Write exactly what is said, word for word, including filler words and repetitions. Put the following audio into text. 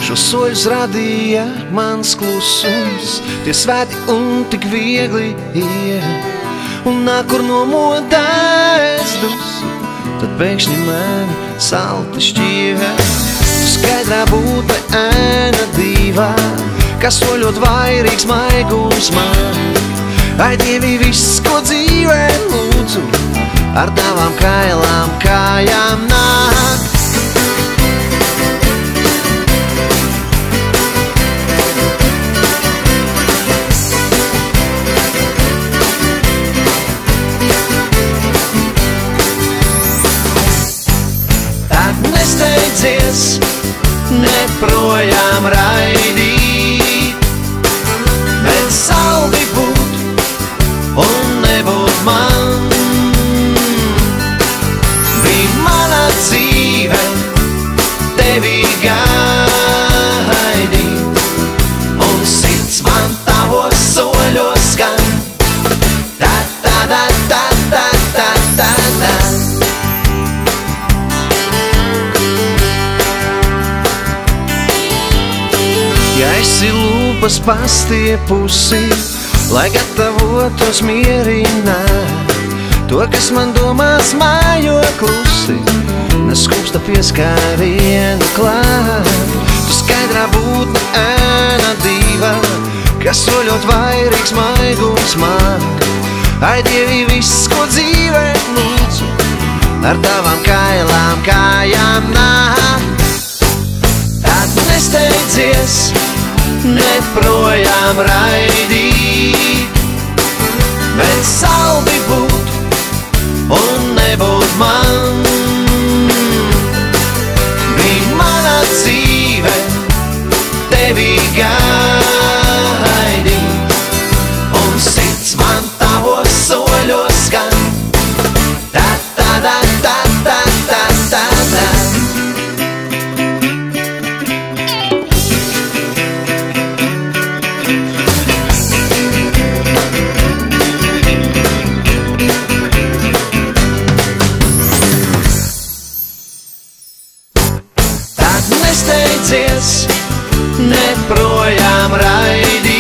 Šo soļus radīja mans klusums, tie svēti un tik viegli iet. Un nāk, kur no modā es dusu, tad pēkšņi mani salti šķiet. Tu skaidrā būtne ēna divā, kas soļot vairīgs maigums man. Ai, Dievi, viss, ko dzīvē lūdzu, ar tavām kailām kājām nāk. Nesteidzies, neprojām raidīt, bet saldi būt un nebūt man. Bija mana dzīve tevi gaidīt, un sirds man tavos soļos skan. Ta ta ta ta ta ta ta ta. Ja esi lūpas pastiepusi, lai gatavotos mierināt to, kas man domās mājo klusi, neskūpsta pieskārienu klāt. Tu skaidrā būtne ēna divā, kas soļot vairīgs maigums man. Ai, Dievi, viss, ko dzīvē lūdzu, ar tavām kailām kājām nāk. Tad nesteidzies, neprojām raidīt, bet saldi būt un nebūt man. Bija mana dzīve tevi gaidīt, un sirds man tavos soļos skan. Ta ta ta ta ta ta ta ta. Nesteidzies, neprojām raidīt.